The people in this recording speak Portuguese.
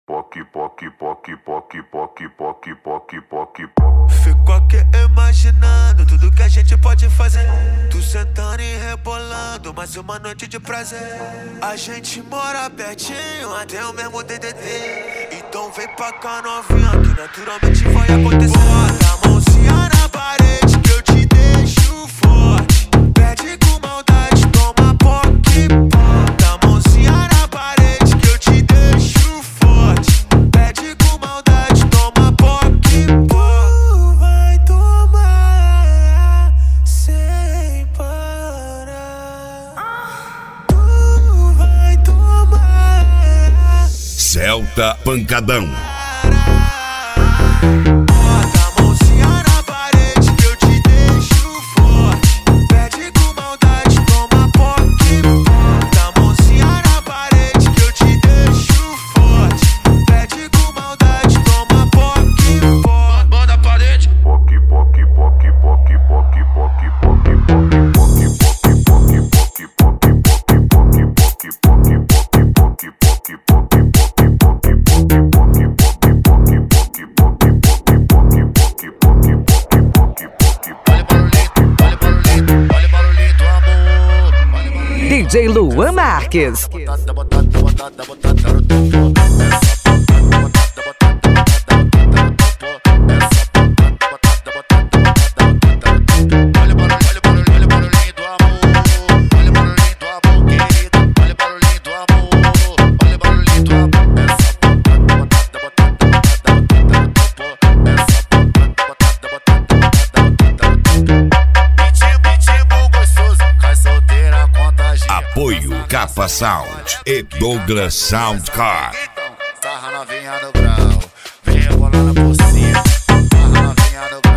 Fico aqui imaginando tudo que a gente pode fazer. Tu sentando e rebolando, mais uma noite de prazer. A gente mora pertinho, até o mesmo DDD. Então vem pra cá novinha, que naturalmente vai acontecer. Bota a mãozinha na parede que eu te deixo forte. Pede com maldade, toma poque. Bota a mãozinha na parede que eu te deixo forte. Pede com maldade, toma poque. Tu vai tomar sem parar. Tu vai tomar. Celta Pancadão. Bota a mãozinha na parede que eu te deixo forte. Pede com maldade, toma poque. Bota a mãozinha na parede que eu te deixo forte. Pede com maldade, toma poque. Bota a parede. DJ Luan Marques. Apoio Capa Sound e Douglas Sound Car. Sarra novinha no grau, vem rebolando por cima. Sarra novinha no grau.